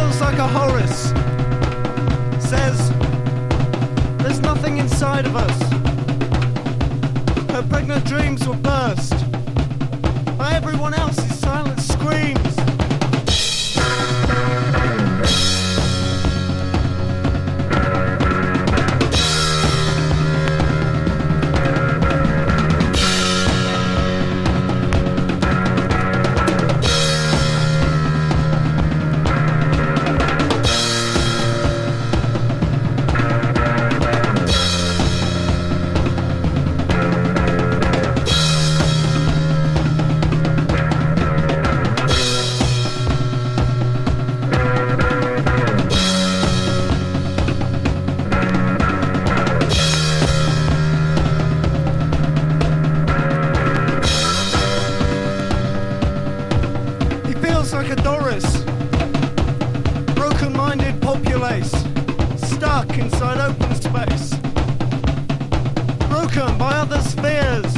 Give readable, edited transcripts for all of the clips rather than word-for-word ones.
feels like a Horace says there's nothing inside of us. Her pregnant dreams were burst by everyone else's silent screams. Like a Doris, broken-minded populace, stuck inside open space, broken by others' fears.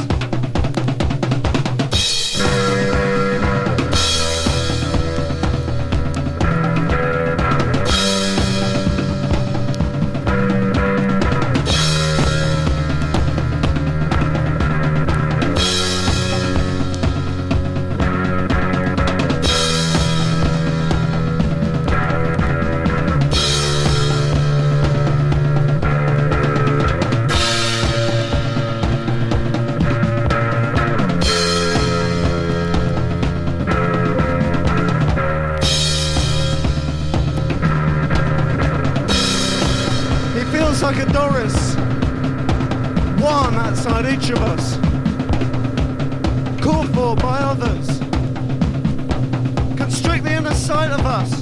Like a Doris, one outside each of us, called for by others, constrict the inner sight of us.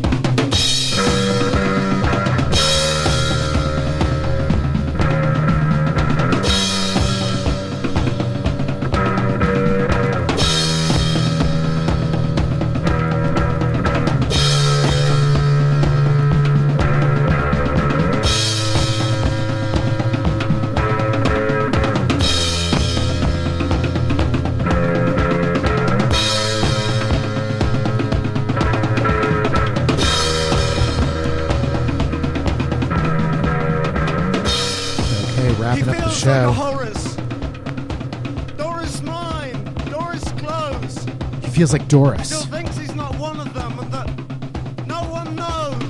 Show. Like a Horace. Doris mine, Doris close. He feels like Doris. Still thinks he's not one of them and that no one knows.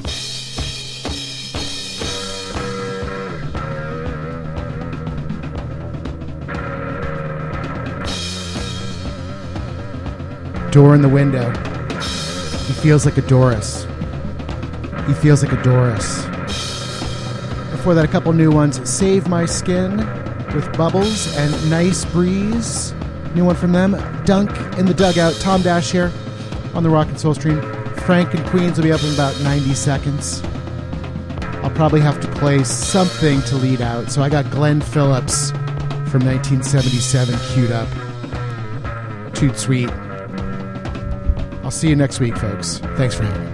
Door in the window. He feels like a Doris. He feels like a Doris. Before that, a couple new ones. Save My Skin with Bubbles and Nice Breeze. New one from them. Dunk in the Dugout. Tom Dash here on the Rock and Soul Stream. Frank and Queens will be up in about 90 seconds. I'll probably have to play something to lead out. So I got Glenn Phillips from 1977 queued up. Toot sweet. I'll see you next week, folks. Thanks for having me.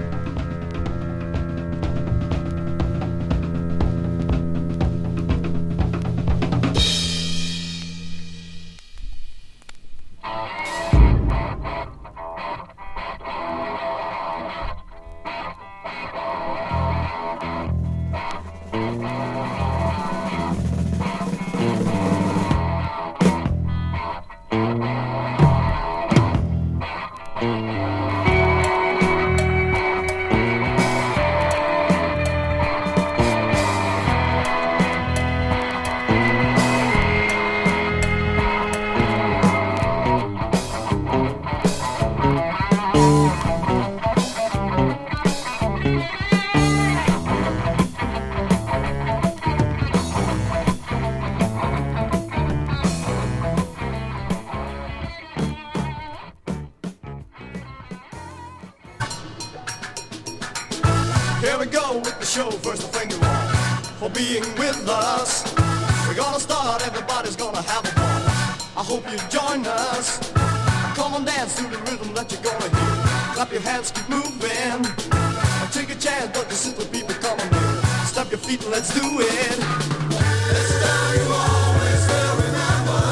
Here we go with the show. First, thank you all for being with us. We're gonna start, everybody's gonna have a ball. I hope you join us. Come on, dance to the rhythm that you're gonna hear. Clap your hands, keep moving. Take a chance, but the simple people come on here. Stop your feet and let's do it. This time you always will remember.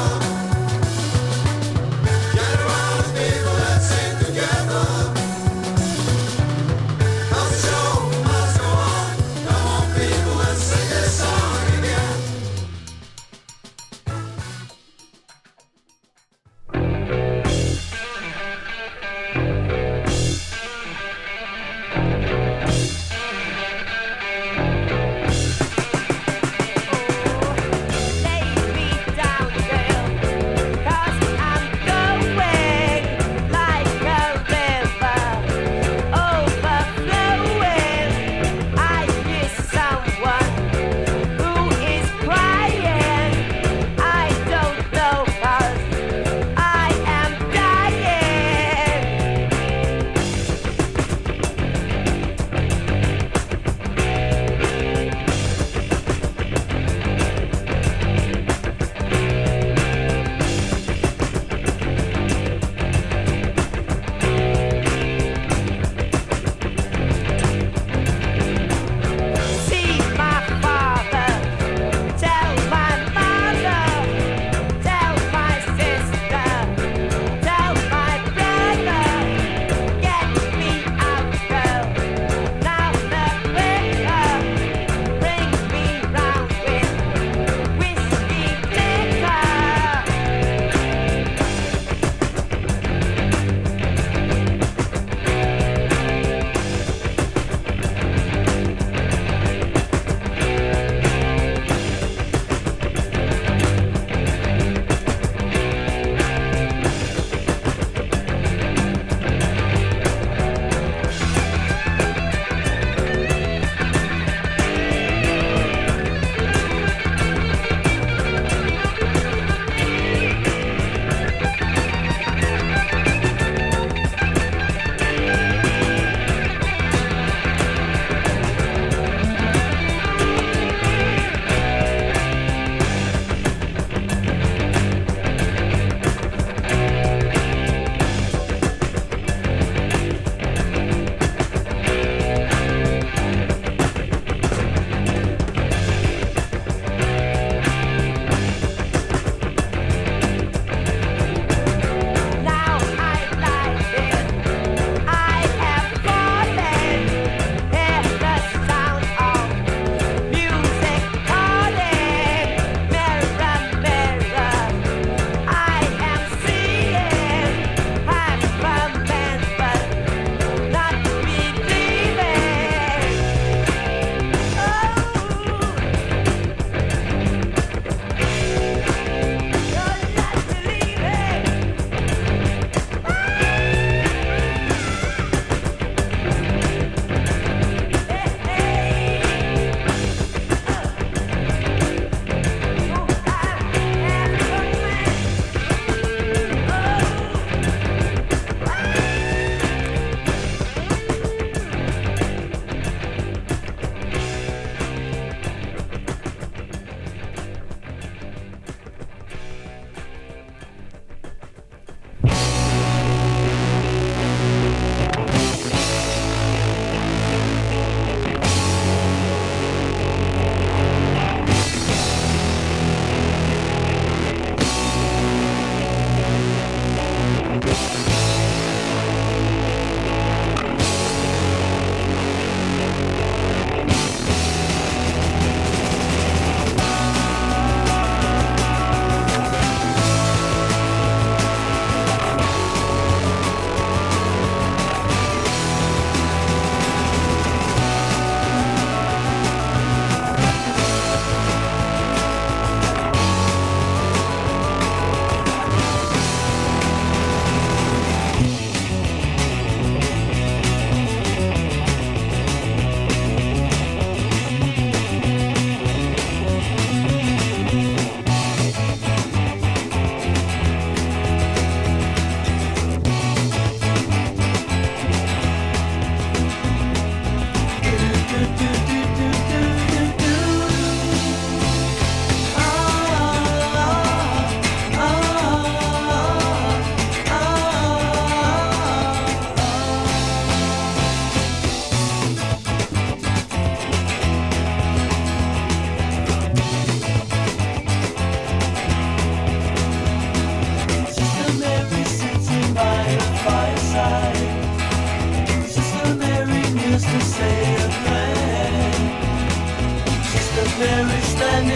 Gather around, people, let's sing together. Now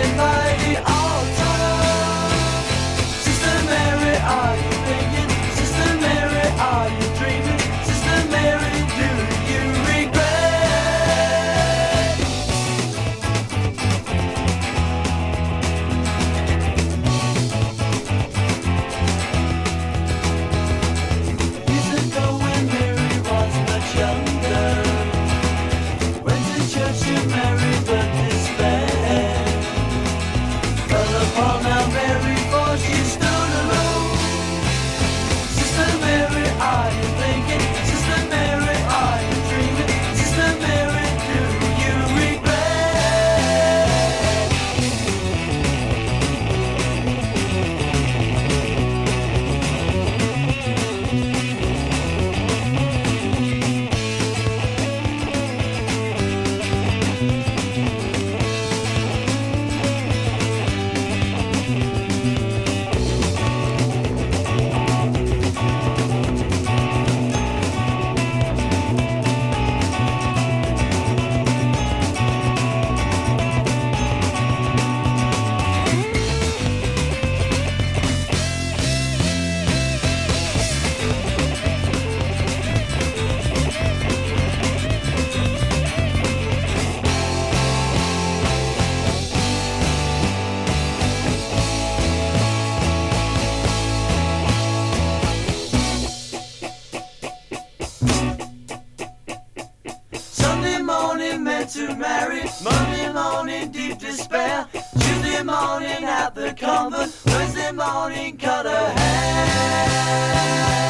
To marry, Monday morning deep despair, Tuesday morning at the convent, Wednesday morning cut her hair.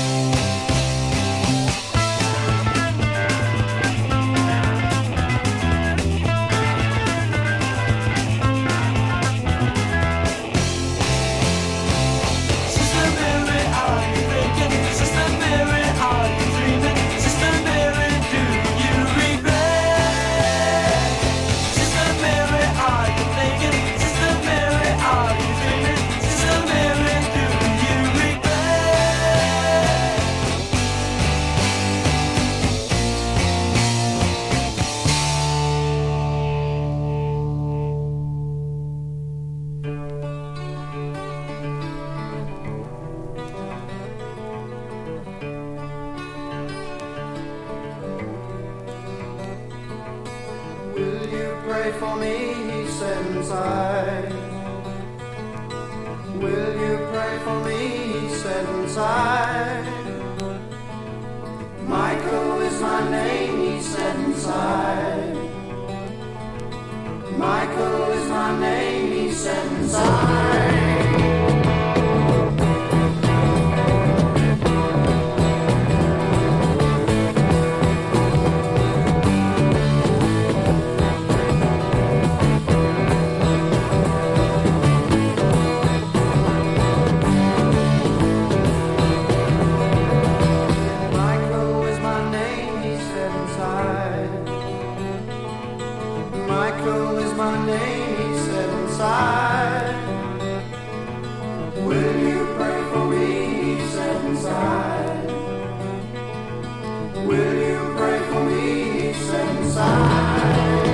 Sister Mary, are you thinking? Sister Mary, are you dreaming? Sister Mary, do you regret? Will you pray for me, he said inside. Will you pray for me, he said inside. Michael is my name, he said inside. Michael is my name, he said inside. Michael is my name, he said inside. Will you pray for me, he said inside. Will you pray for me, he said inside.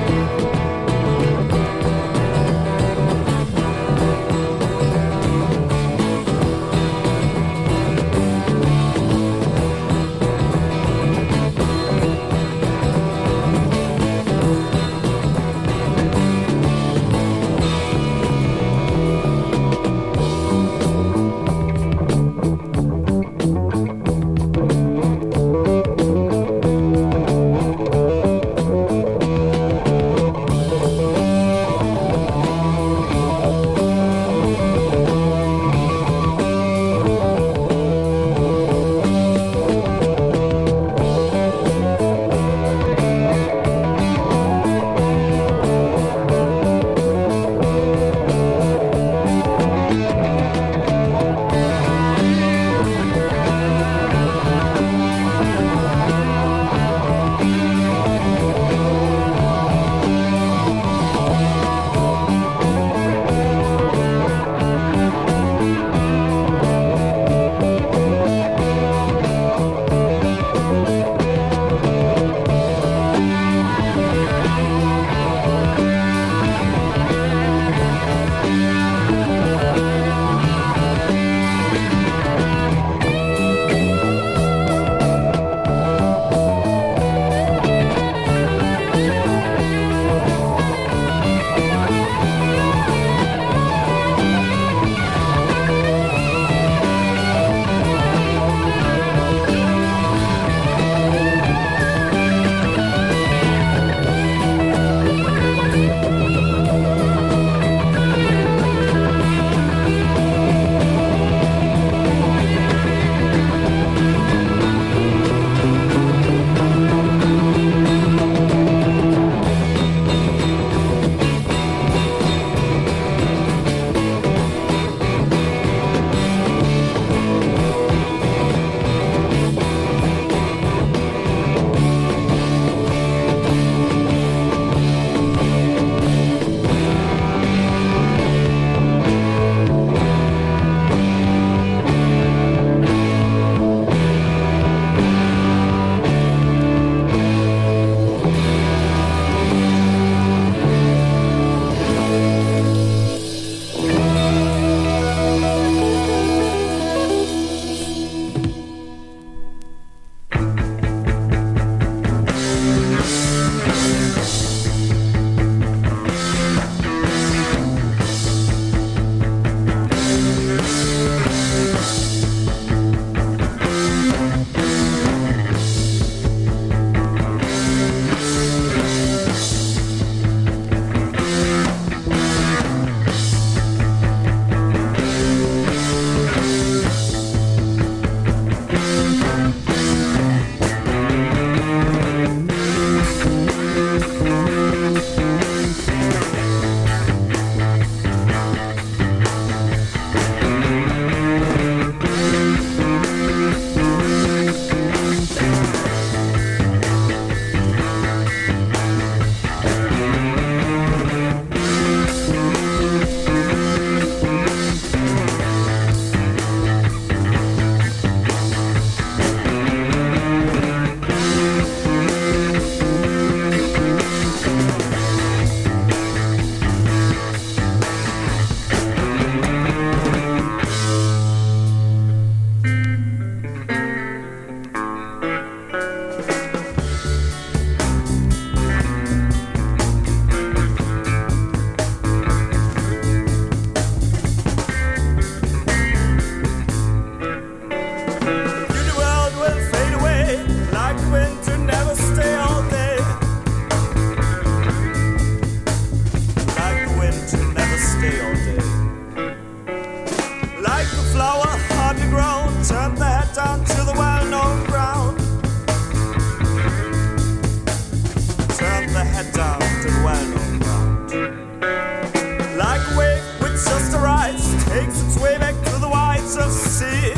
head down to the well-known ground. Like a wave which just arrives, takes its way back to the whites of the sea.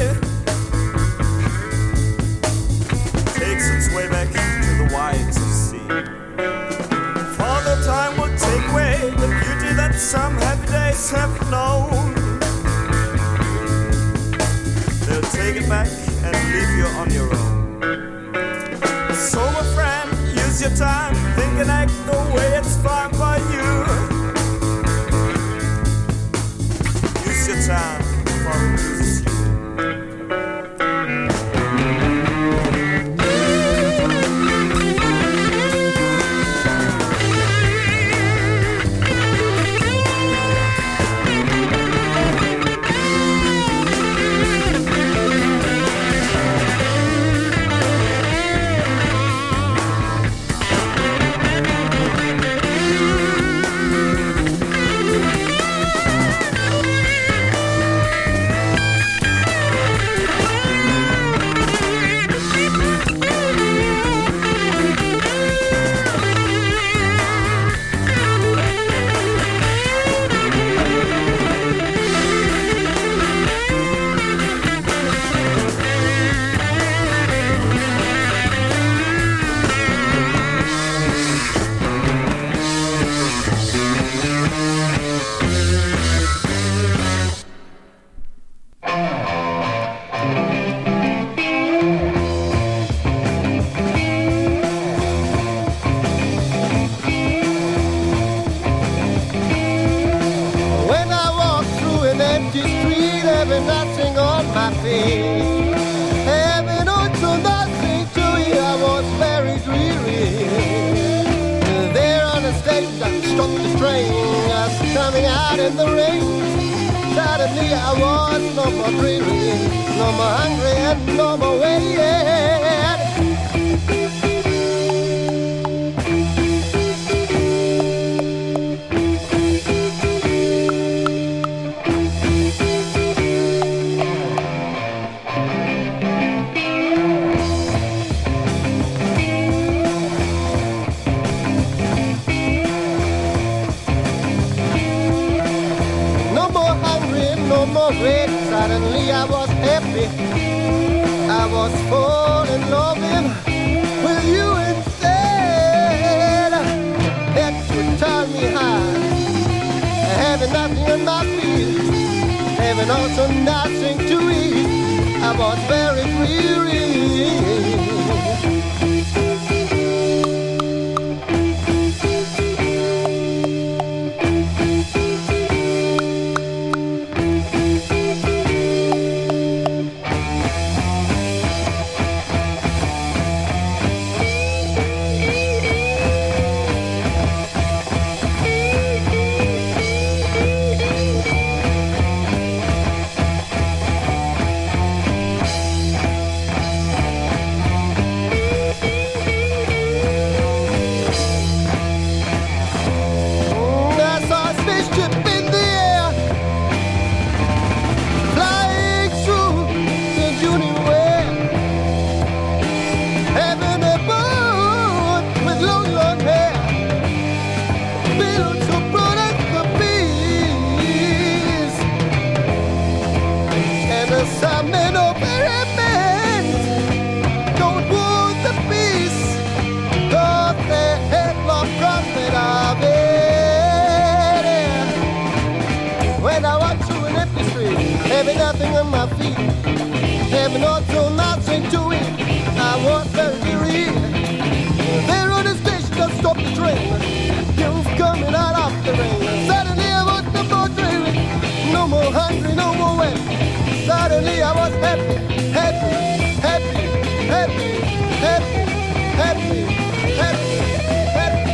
Takes its way back to the whites of the sea. For the time will take away the beauty that some happy days have known. They'll take it back and leave you on your own. So my friend, use your time, think and act the way it's fine by you. Use your time for it uses you. Suddenly I was happy. I was falling in love with you instead. That would turn me high, having nothing on my feet, having also nothing to eat. I was very weary. Having nothing on my feet, having also nothing to eat. I was very weary. There on the station, just stopped the train. You was coming out of the rain. Suddenly I was no more dreary, no more hungry, no more wet. Suddenly I was happy, happy, happy, happy, happy, happy, happy, happy.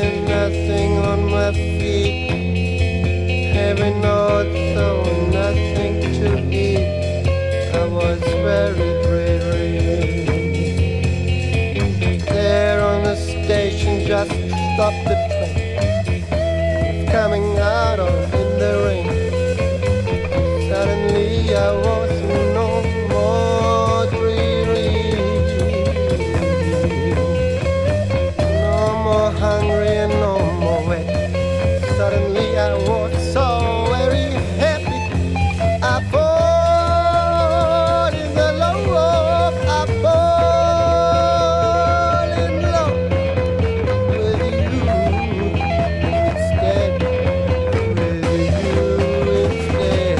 having nothing on my feet, having also nothing to eat. I was very dreary. There on the station, just stopped the train, coming out of in the rain. Suddenly I was no more dreary, no more hungry and no more wet. Suddenly I was so very happy. I fall in the love, I fall in love with you instead, with you instead.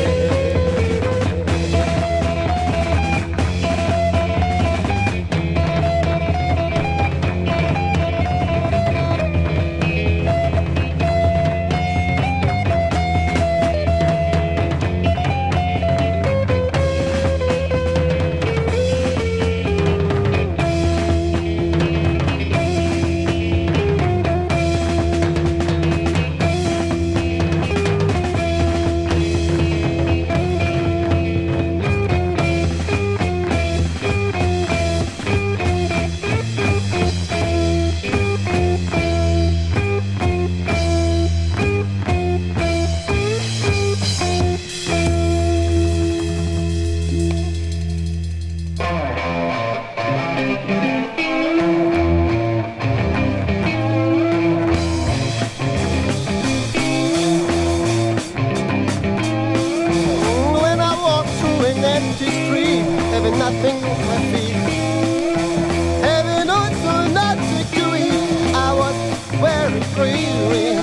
When I walk through an empty street, having nothing on my feet, having also nothing to eat, I was very free.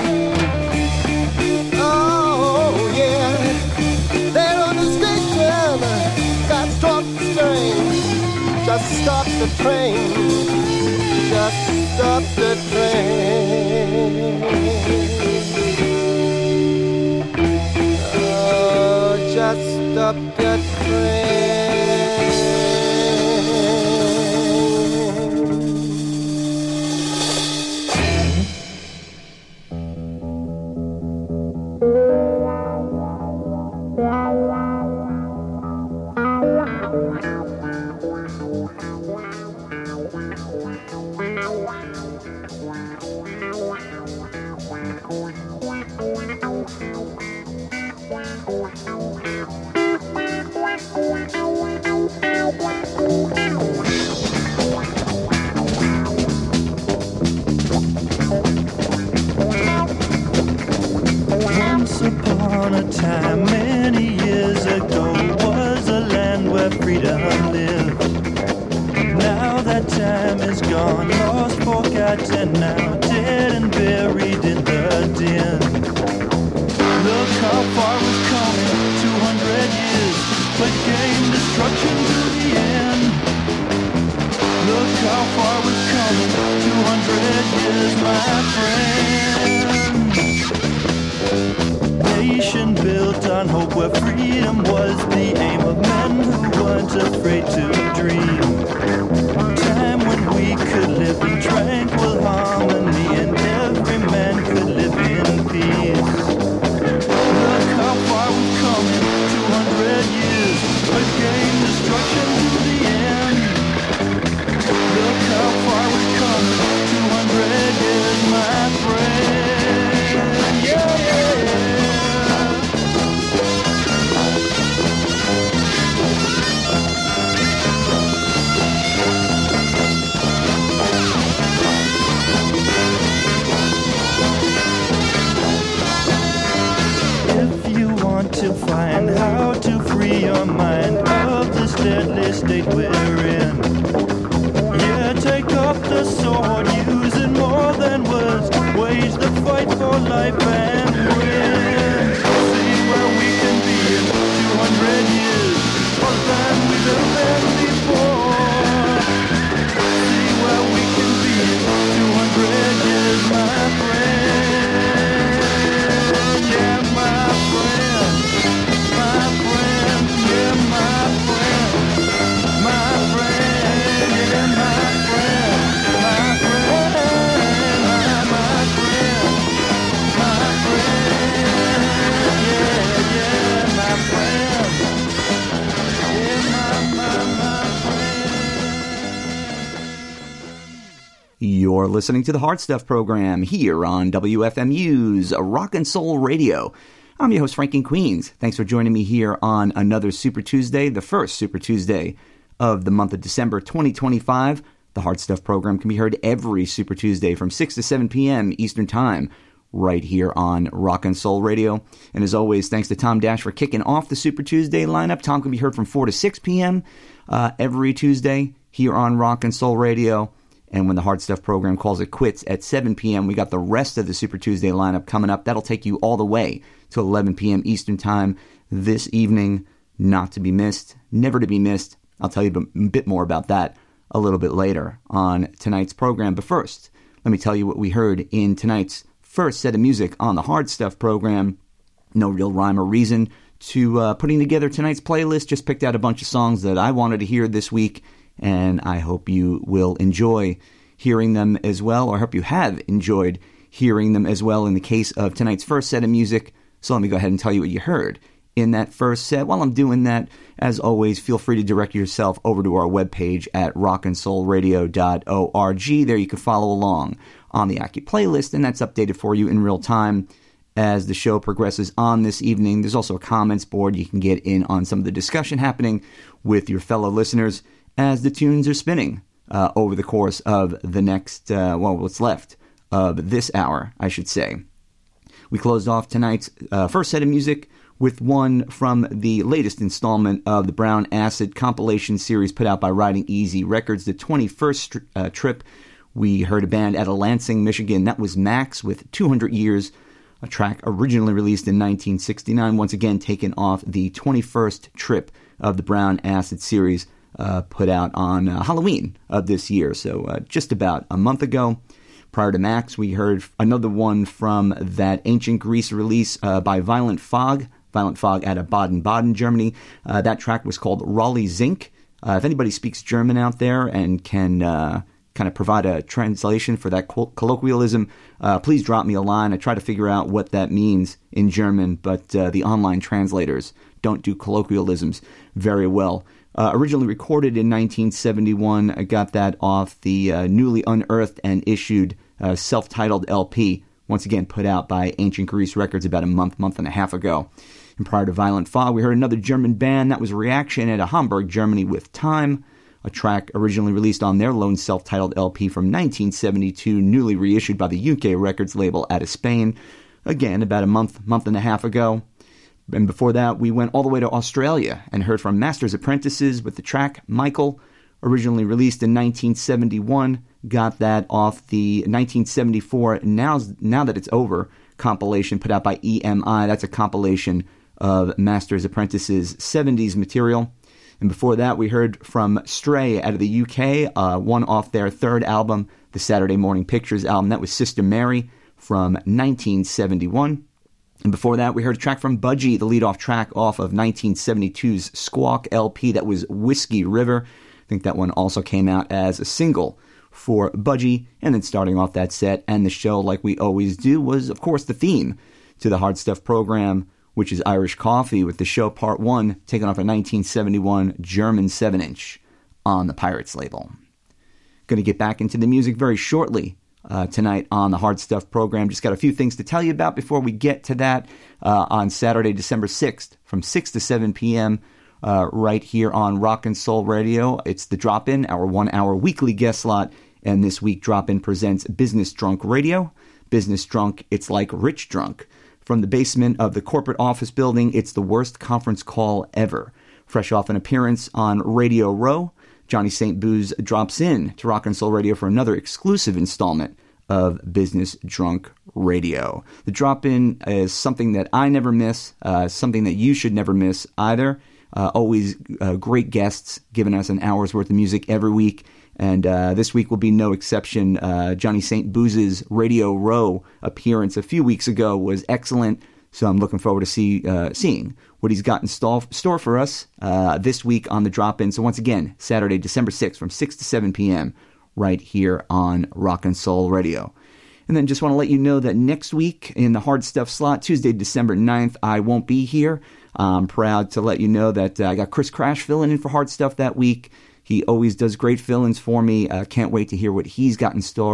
Oh yeah, there on the station, got stopped the train, just stop the train, just stop the train. Oh, just stop the train. Once upon a time, many years ago, was a land where freedom lived. Now that time is gone, lost, forgotten, now dead and buried in the din. Look how far we've come in 200 years, but gain destruction to the end. Look how far we've come in 200 years, my friend. Nation built on hope where freedom was the aim of men who weren't afraid to dream. Time when we could live in tranquil harmony and every man could live in peace. Look how far we've come in 200 years, but gain destruction to the end. Look how far we've come in 200 years, my friend. Yeah, yeah. To find how to free your mind of this deadly state we're in. Yeah, take up the sword, use it more than words, wage the fight for life and win. See where we can be in 200 years, more than we've ever been before. See where we can be in 200 years, my friend. Yeah, my friend. My friend, yeah, my friend, my friend, yeah, my friend, my friend, my You're listening to the Hard Stuff program here on WFMU's Rock and Soul Radio. I'm your host, Frank Queens. Thanks for joining me here on another Super Tuesday, the first Super Tuesday of the month of December 2025. The Hard Stuff program can be heard every Super Tuesday from 6 to 7 p.m. Eastern Time, right here on Rock and Soul Radio. And as always, thanks to Tom Dash for kicking off the Super Tuesday lineup. Tom can be heard from 4 to 6 p.m. Every Tuesday here on Rock and Soul Radio. And when the Hard Stuff program calls it quits at 7 p.m., we got the rest of the Super Tuesday lineup coming up. That'll take you all the way to 11 p.m. Eastern Time this evening. Not to be missed, never to be missed. I'll tell you a bit more about that a little bit later on tonight's program. But first, let me tell you what we heard in tonight's first set of music on the Hard Stuff program. No real rhyme or reason to putting together tonight's playlist. Just picked out a bunch of songs that I wanted to hear this week, and I hope you will enjoy hearing them as well, or I hope you have enjoyed hearing them as well in the case of tonight's first set of music. So let me go ahead and tell you what you heard in that first set. While I'm doing that, as always, feel free to direct yourself over to our webpage at rockandsoulradio.org. There you can follow along on the Aki playlist, and that's updated for you in real time as the show progresses on this evening. There's also a comments board. You can get in on some of the discussion happening with your fellow listeners as the tunes are spinning over the course of the next, what's left of this hour, I should say. We closed off tonight's first set of music with one from the latest installment of the Brown Acid compilation series put out by Riding Easy Records, the 21st trip. We heard a band out of Lansing, Michigan. That was Max with 200 Years, a track originally released in 1969, once again taken off the 21st trip of the Brown Acid series, put out on Halloween of this year, so just about a month ago. Prior to Max, we heard another one from that Ancient Greece release by Violent Fog out of Baden-Baden, Germany. That track was called Raleigh Zinc. If anybody speaks German out there and can kind of provide a translation for that colloquialism, please drop me a line. I try to figure out what that means in German, but the online translators don't do colloquialisms very well. Originally recorded in 1971, I got that off the newly unearthed and issued self-titled LP, once again put out by Ancient Greece Records about a month and a half ago. And prior to Violent Fog, we heard another German band. That was Reaction out of Hamburg, Germany with Time, a track originally released on their lone self-titled LP from 1972, newly reissued by the UK records label out of Spain, again about a month and a half ago. And before that, we went all the way to Australia and heard from Masters Apprentices with the track Michael, originally released in 1971. Got that off the 1974 Now That It's Over compilation put out by EMI. That's a compilation of Masters Apprentices' 70s material. And before that, we heard from Stray out of the UK, one off their third album, the Saturday Morning Pictures album. That was Sister Mary from 1971. And before that, we heard a track from Budgie, the lead-off track off of 1972's Squawk LP. That was Whiskey River. I think that one also came out as a single for Budgie. And then starting off that set and the show, like we always do, was, of course, the theme to the Hard Stuff program, which is Irish Coffee, with the show Part 1, taken off a 1971 German 7-inch on the Pirates label. Going to get back into the music very shortly. Tonight on the Hard Stuff program. Just got a few things to tell you about before we get to that. On Saturday, December 6th, from 6 to 7 p.m., right here on Rock and Soul Radio. It's the Drop-In, our 1-hour weekly guest slot, and this week Drop-In presents Business Drunk Radio. Business Drunk, it's like rich drunk. From the basement of the corporate office building, it's the worst conference call ever. Fresh off an appearance on Radio Row, Johnny St. Booze drops in to Rock and Soul Radio for another exclusive installment of Business Drunk Radio. The drop-in is something that I never miss, something that you should never miss either. Always great guests giving us an hour's worth of music every week, and this week will be no exception. Johnny St. Booze's Radio Row appearance a few weeks ago was excellent, so I'm looking forward to seeing what he's got in store for us this week on the drop-in. So once again, Saturday, December 6th from 6 to 7 p.m. right here on Rock and Soul Radio. And then just want to let you know that next week in the Hard Stuff slot, Tuesday, December 9th, I won't be here. I'm proud to let you know that I got Chris Crash filling in for Hard Stuff that week. He always does great fill-ins for me. Can't wait to hear what he's got in store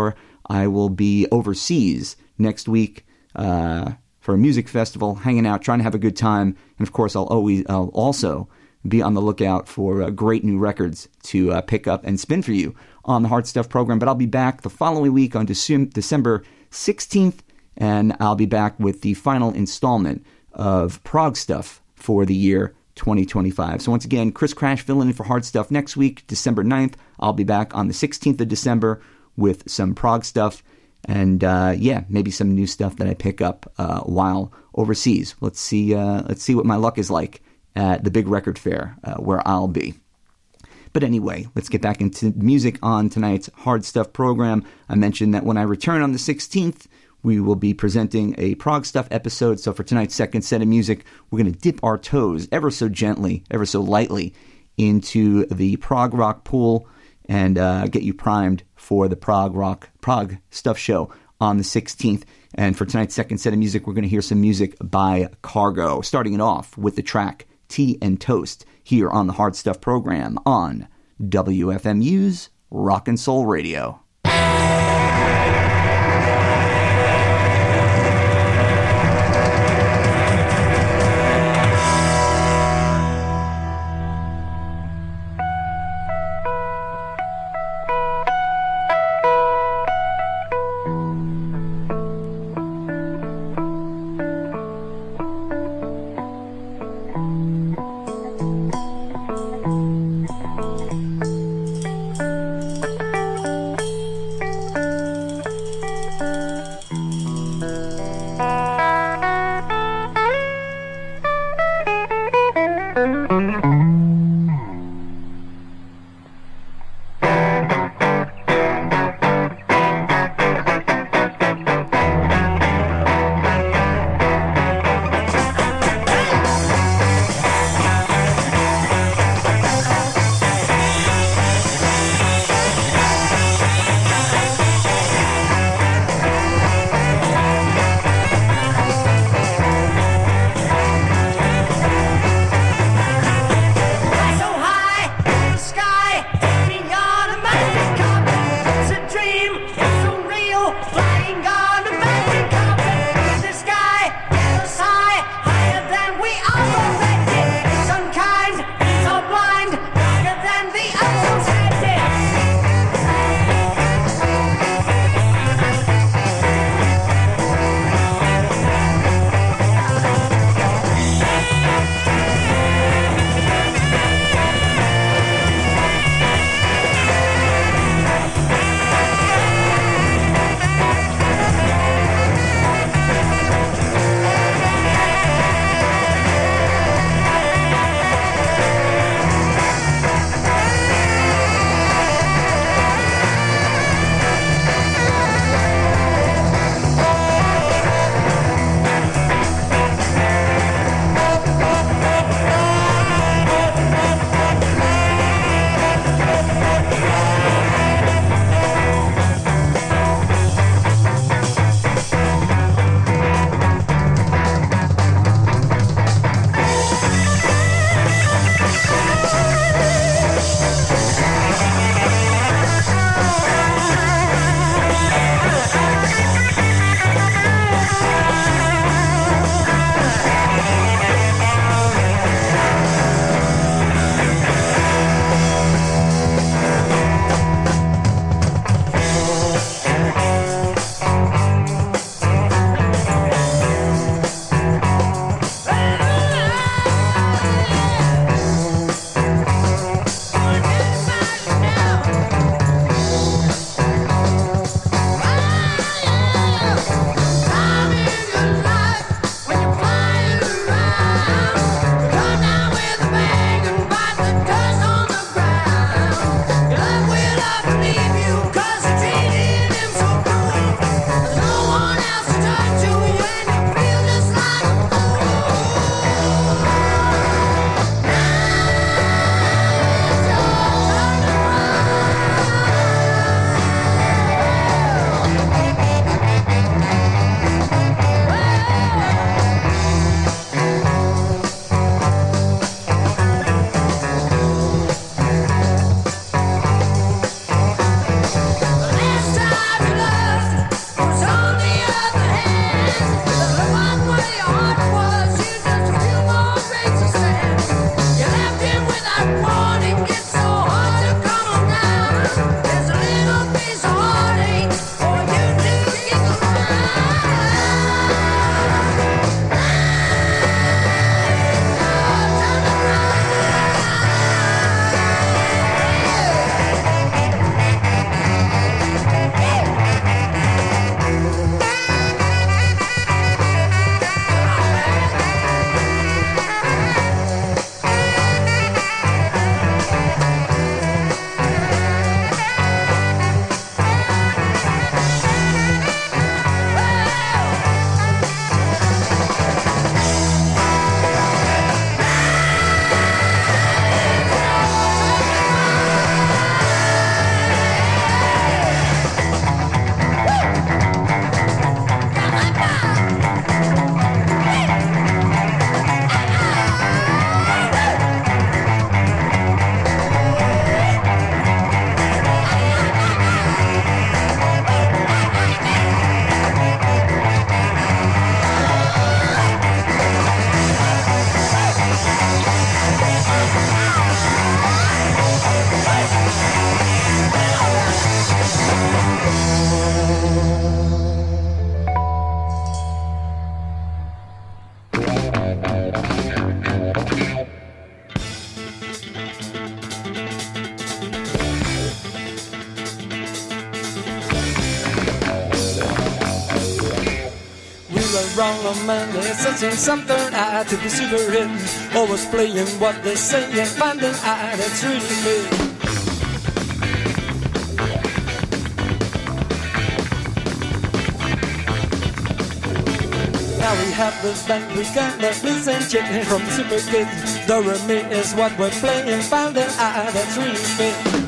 I will be overseas next week for a music festival, hanging out, trying to have a good time. And of course, I'll also be on the lookout for great new records to pick up and spin for you on the Hard Stuff program. But I'll be back the following week on December 16th, and I'll be back with the final installment of Prog Stuff for the year 2025. So once again, Chris Crash filling in for Hard Stuff next week, December 9th. I'll be back on the 16th of December with some Prog Stuff. And maybe some new stuff that I pick up while overseas. Let's see what my luck is like at the big record fair where I'll be. But anyway, let's get back into music on tonight's Hard Stuff program. I mentioned that when I return on the 16th, we will be presenting a Prog Stuff episode. So for tonight's second set of music, we're going to dip our toes ever so gently, ever so lightly into the prog rock pool and get you primed for the Prog Stuff show on the 16th. And for tonight's second set of music, we're going to hear some music by Cargo, starting it off with the track Tea and Toast here on the Hard Stuff program on WFMU's Rock and Soul Radio. wrong on Monday, searching some third eye to be super hidden. Always playing what they say and finding out that's really me. Now we have this band, we got the blues and chicken from the super kids. The me is what we're playing, finding out that's really me.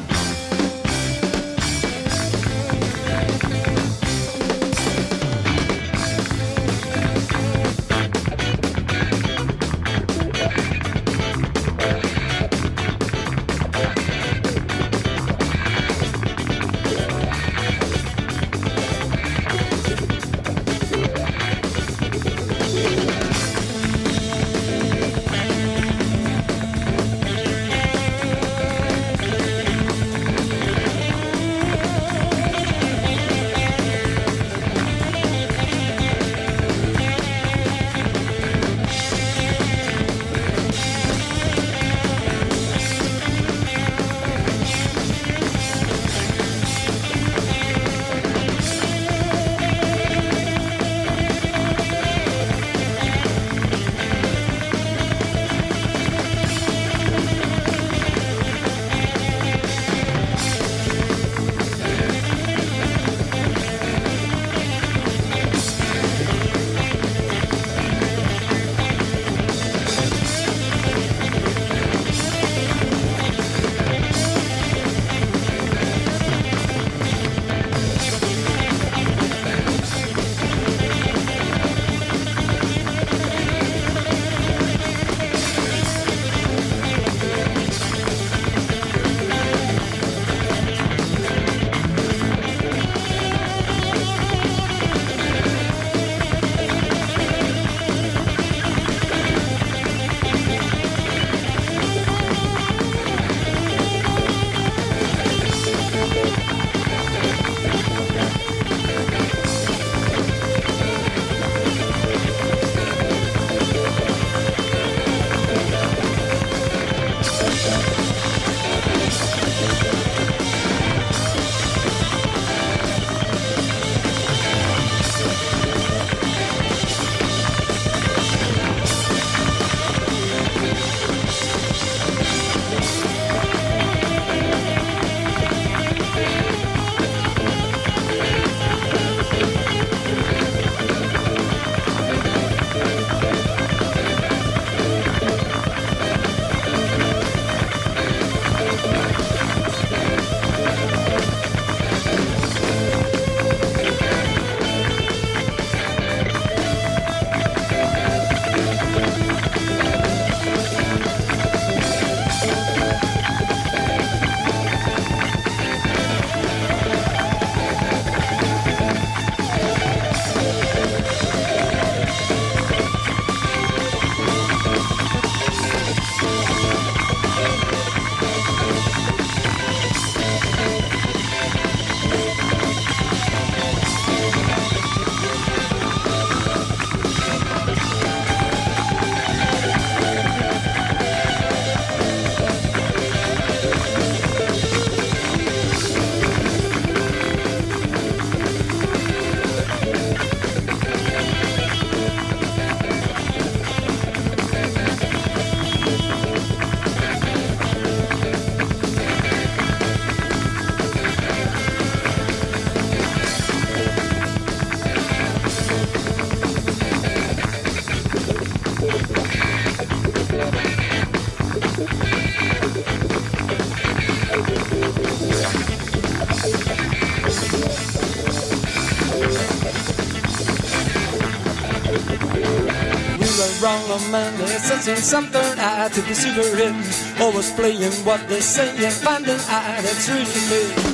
wrong on Monday, searching some third eye to be super hidden. Always playing what they say and finding out that's really me.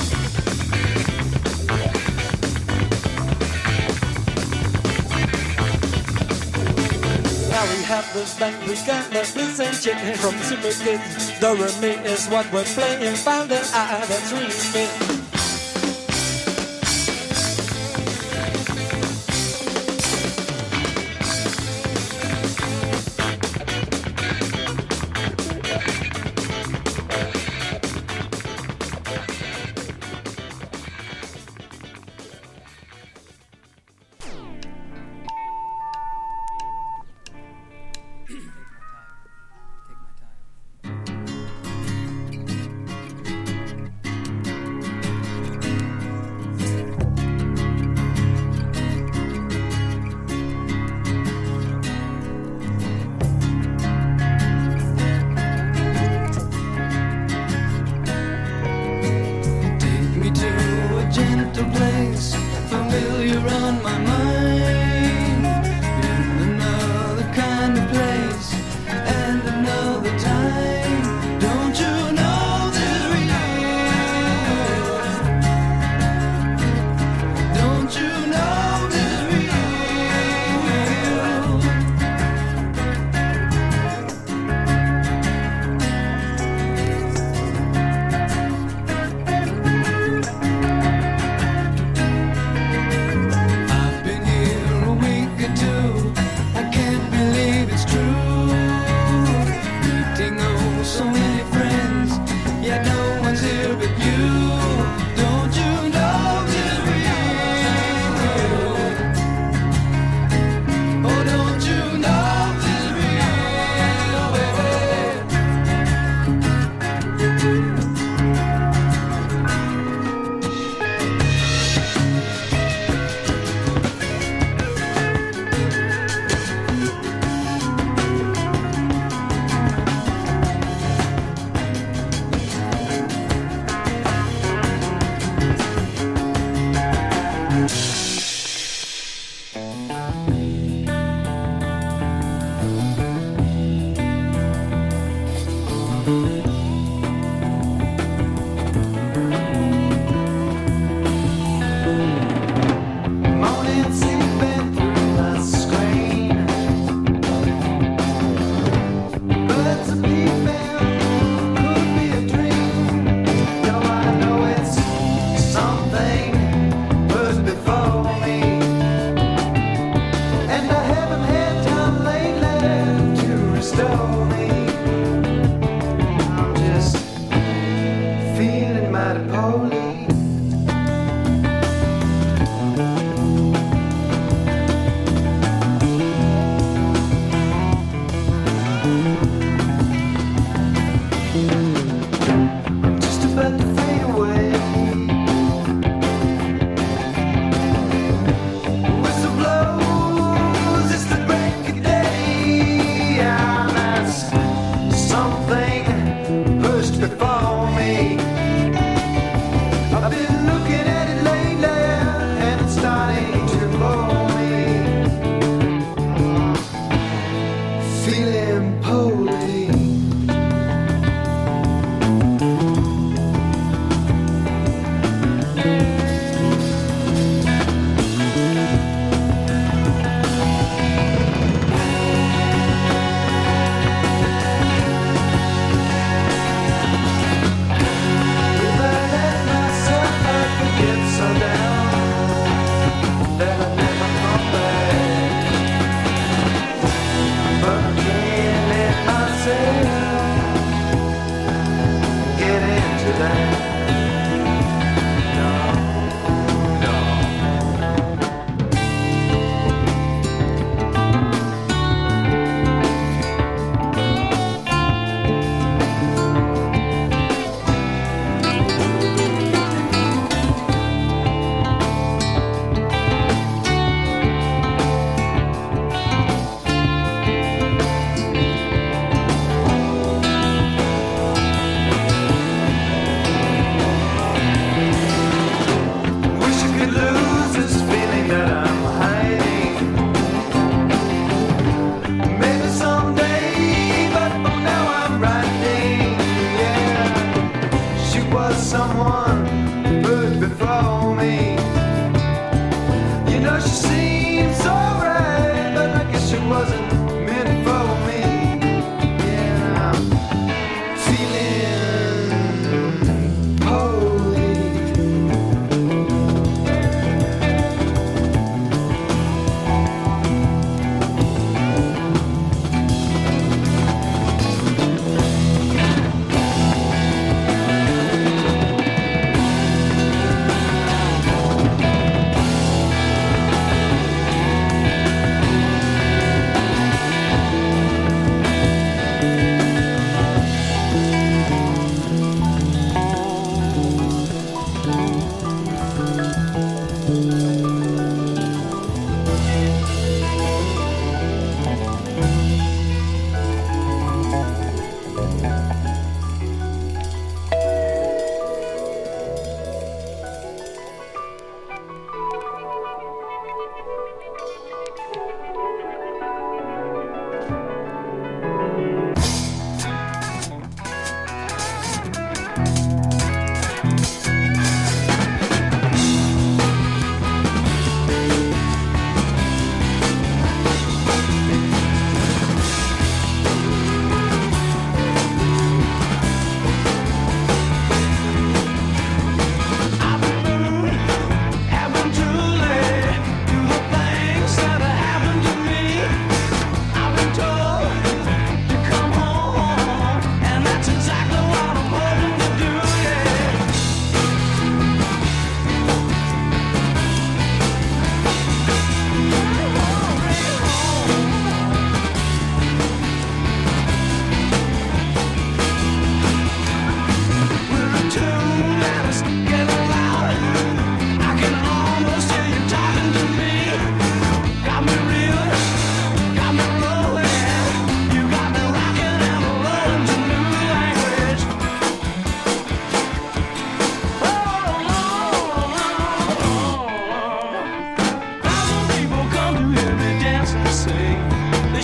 Now we have this band, we got the blues and chicken from Super Kids. The me is what we're playing, finding out that's really me.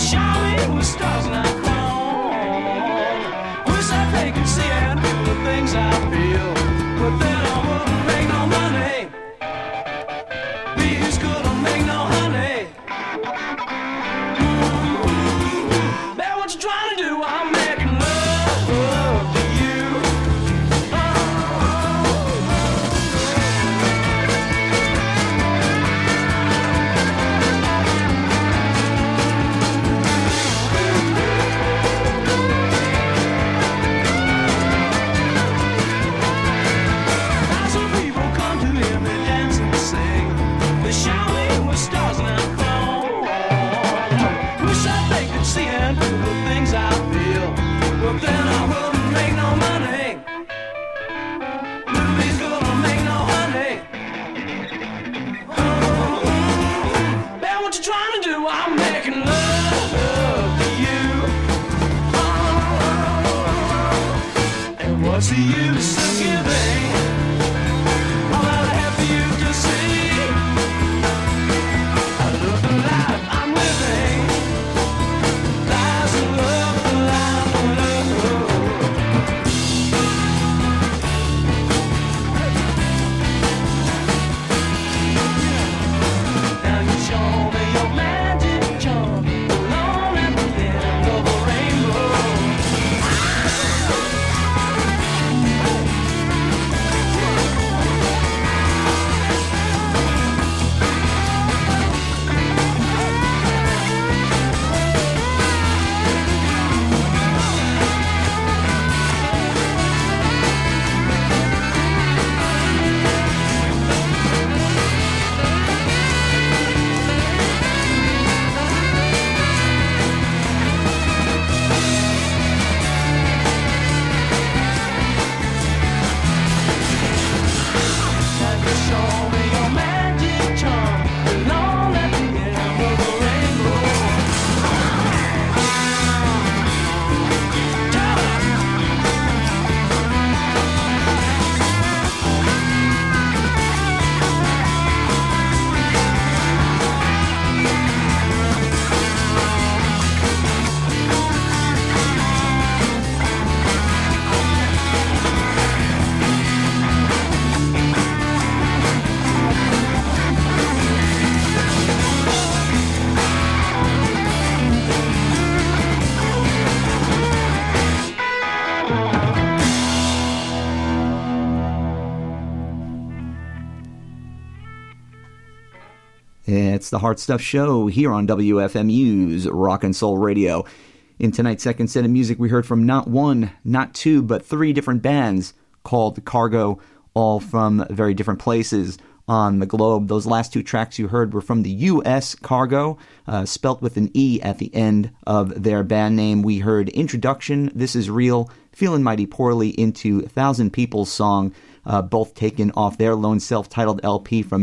It's the Heart Stuff Show here on WFMU's Rock and Soul Radio. In tonight's second set of music, we heard from not one, not two, but three different bands called Cargo, all from very different places on the globe. Those last two tracks you heard were from the U.S. Cargo, spelt with an E at the end of their band name. We heard Introduction, This Is Real, Feeling Mighty Poorly into Thousand People's Song, both taken off their lone self-titled LP from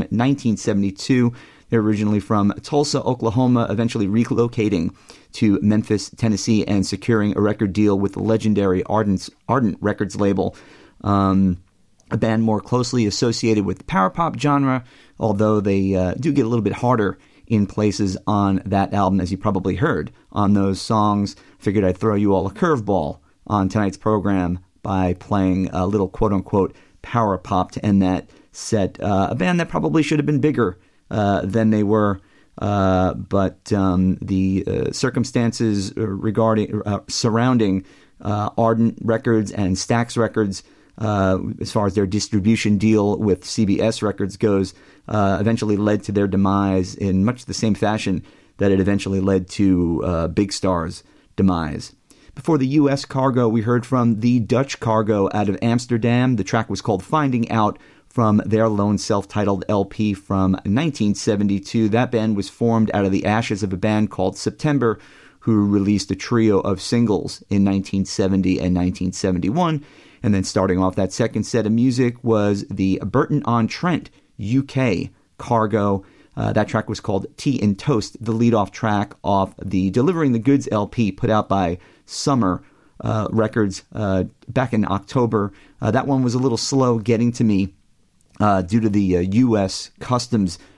1972. They're originally from Tulsa, Oklahoma, eventually relocating to Memphis, Tennessee, and securing a record deal with the legendary Ardent Records label. A band more closely associated with the power pop genre, although they do get a little bit harder in places on that album, as you probably heard on those songs. Figured I'd throw you all a curveball on tonight's program by playing a little quote-unquote power pop to end that set. A band that probably should have been bigger than they were, but the circumstances surrounding Ardent Records and Stax Records, as far as their distribution deal with CBS Records goes, eventually led to their demise in much the same fashion that it eventually led to Big Star's demise. Before the U.S. Cargo, we heard from the Dutch Cargo out of Amsterdam. The track was called Finding Out, from their lone self-titled LP from 1972. That band was formed out of the ashes of a band called September, who released a trio of singles in 1970 and 1971. And then starting off that second set of music was the Burton-on-Trent UK Cargo. That track was called Tea and Toast, the lead-off track off the Delivering the Goods LP put out by Summer Records back in October. That one was a little slow getting to me due to the U.S. Customs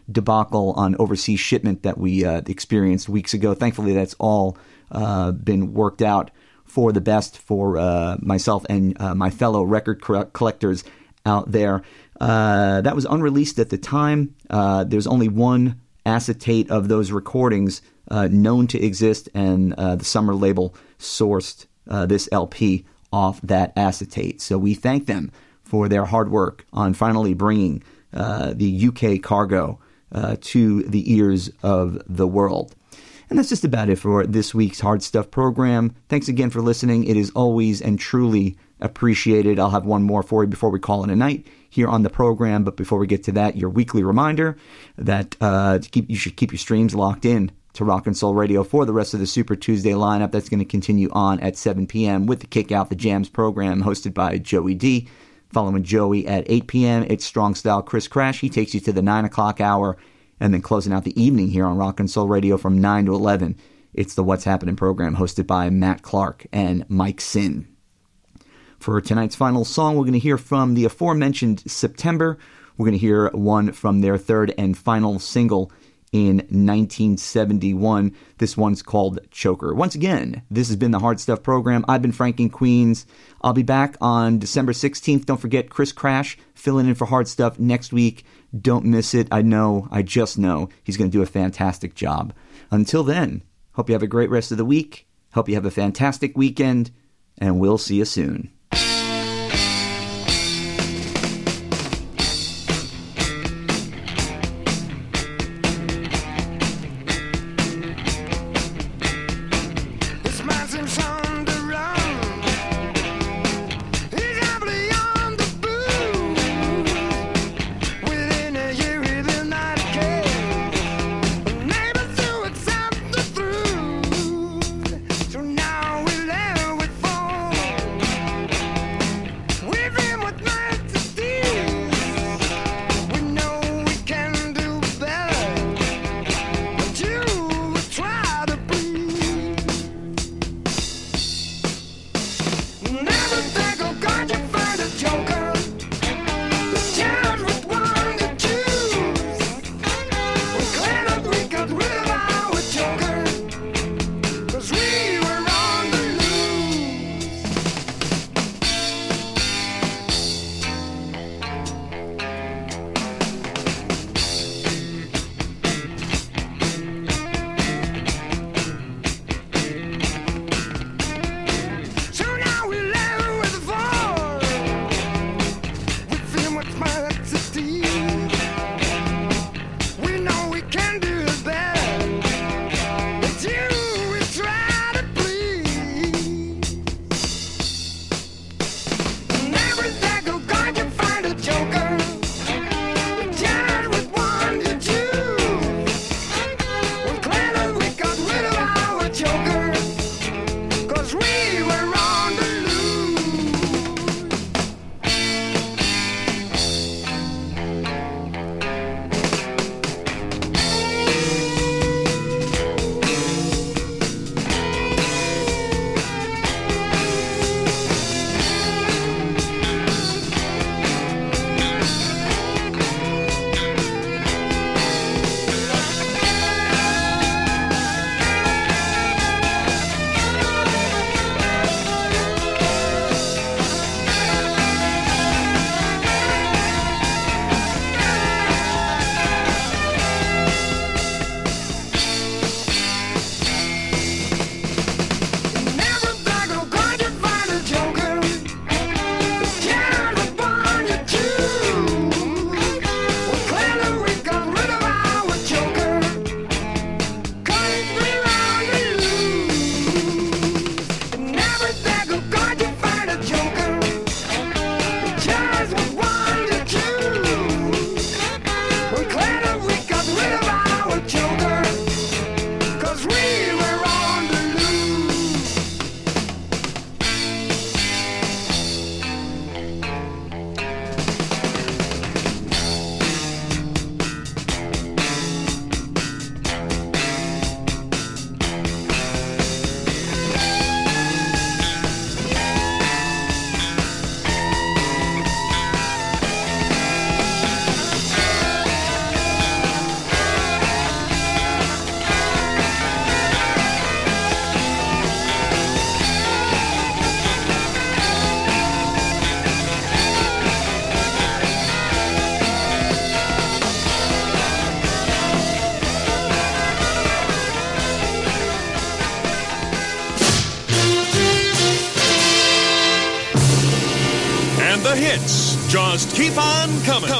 debacle on overseas shipment that we experienced weeks ago. Thankfully, that's all been worked out for the best for myself and my fellow record collectors out there. That was unreleased at the time. There's only one acetate of those recordings known to exist, and the Summer label sourced this LP off that acetate. So we thank them for their hard work on finally bringing the UK cargo to the ears of the world. And that's just about it for this week's Hard Stuff program. Thanks again for listening. It is always and truly appreciated. I'll have one more for you before we call it a night here on the program. But before we get to that, your weekly reminder that you should keep your streams locked in to Rock and Soul Radio for the rest of the Super Tuesday lineup. That's going to continue on at 7 p.m. with the Kick Out the Jams program hosted by Joey D. Following Joey at 8 p.m., it's Strong Style Chris Crash. He takes you to the 9 o'clock hour. And then closing out the evening here on Rock and Soul Radio from 9 to 11, it's the What's Happening program hosted by Matt Clark and Mike Sin. For tonight's final song, we're going to hear from the aforementioned September. We're going to hear one from their third and final single in 1971. This one's called Choker. Once again, this has been the Hard Stuff program. I've been Frank in Queens. I'll be back on December 16th. Don't forget Chris Crash filling in for Hard Stuff next week. Don't miss it. I just know he's going to do a fantastic job. Until then, hope you have a great rest of the week. Hope you have a fantastic weekend, and we'll see you soon. So now we live with fall. hits just keep on coming.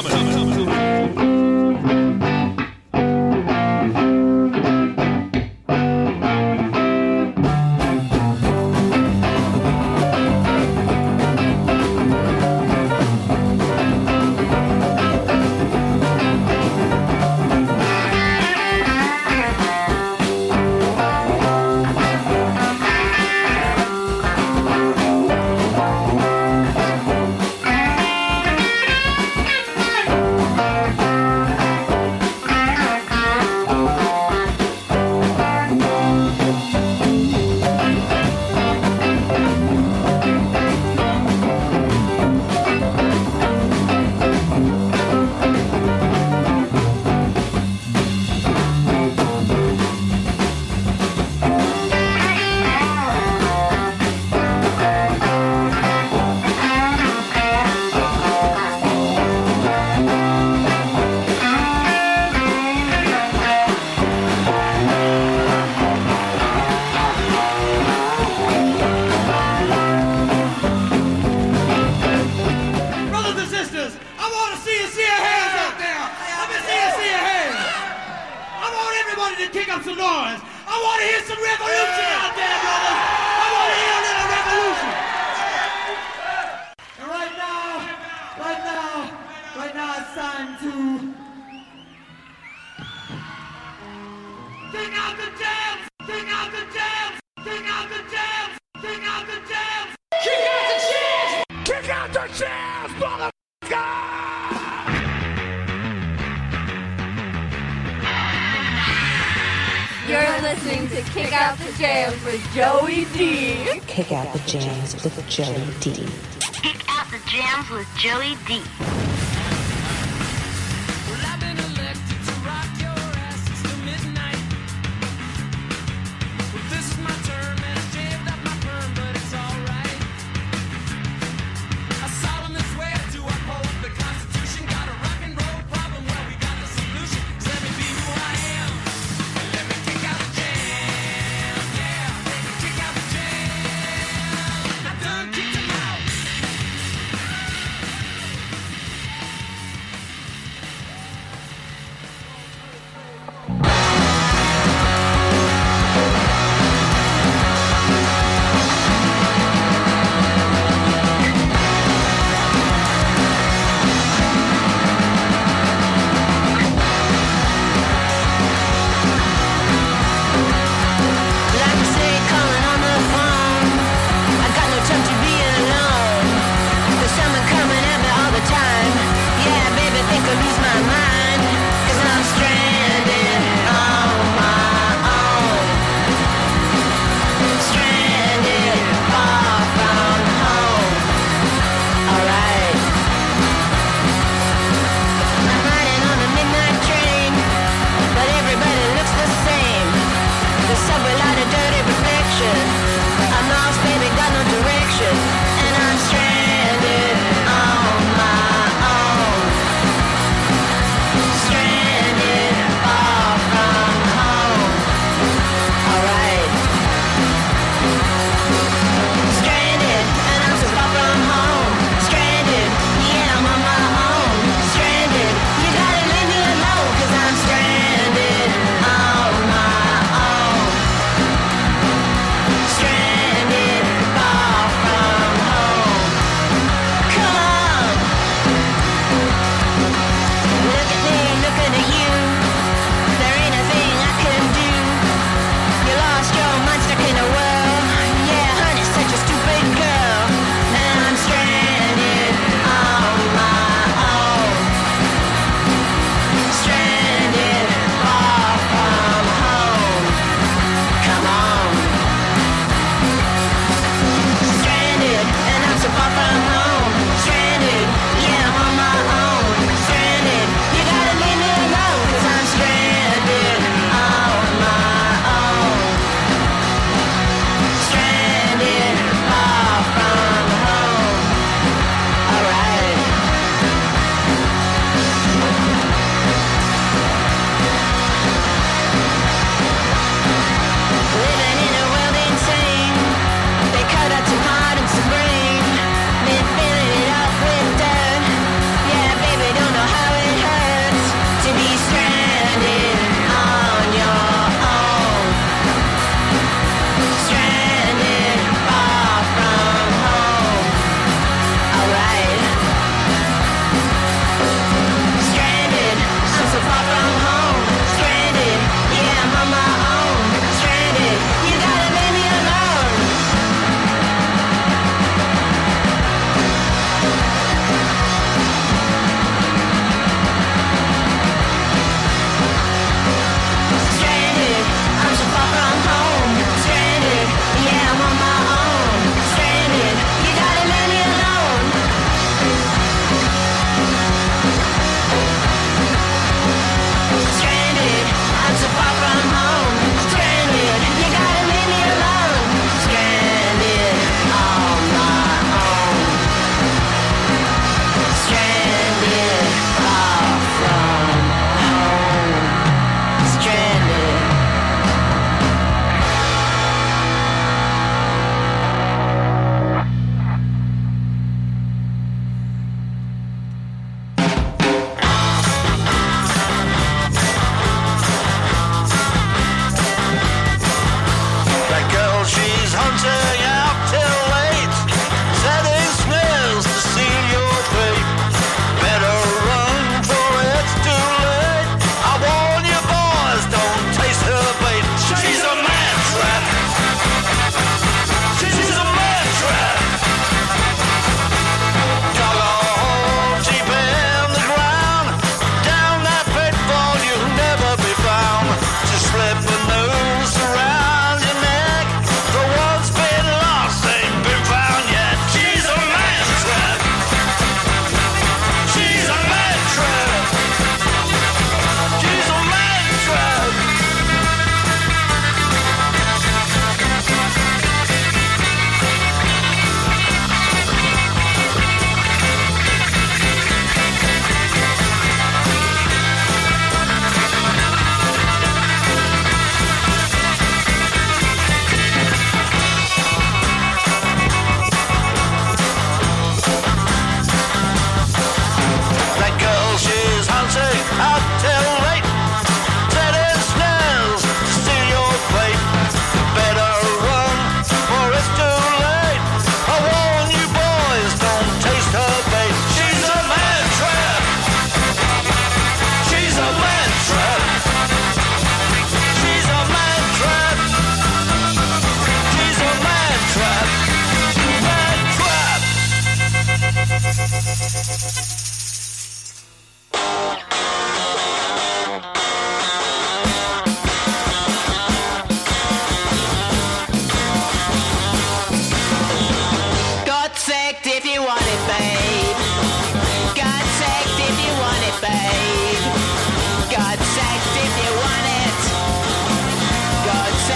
You're listening to Kick Out the Jams with Joey D. Kick Out the Jams with Joey D. Kick Out the Jams with Joey D.